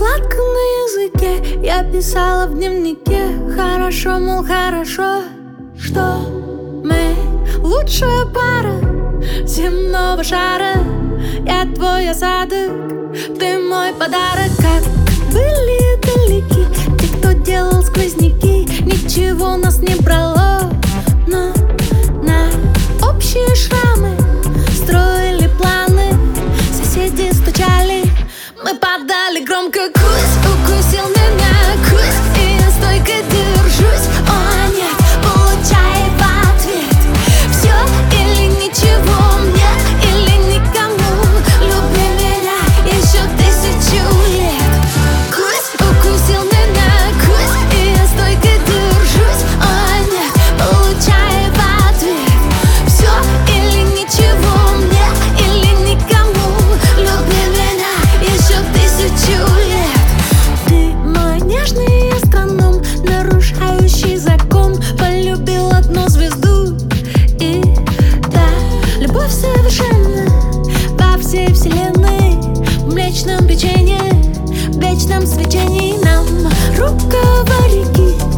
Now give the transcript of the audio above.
сладко на языке. Я писала в дневнике: хорошо, мол, хорошо, что мы лучшая пара земного шара. Я твой осадок, ты мой подарок. Как были далеки те, кто делал сквозняки, ничего нас не брало, но на общие шрамы строили планы. Соседи стучали, мы подали громко. Кусь укусил меня, кусь, и я стойко держусь. О нет, получай в ответ все или ничего, мне или никому. Люби меня еще 1000 лет. Кусь укусил меня, кусь, и я стойко держусь. О нет, получай в ответ все или ничего, мне или никому. Люби меня еще 1000 лет. Ты мой нежный астроном, нарушающий закон. Полюбил одну звезду, и да, любовь совершенна во всей вселенной. В млечном печенье, в вечном свечении нам рукава реки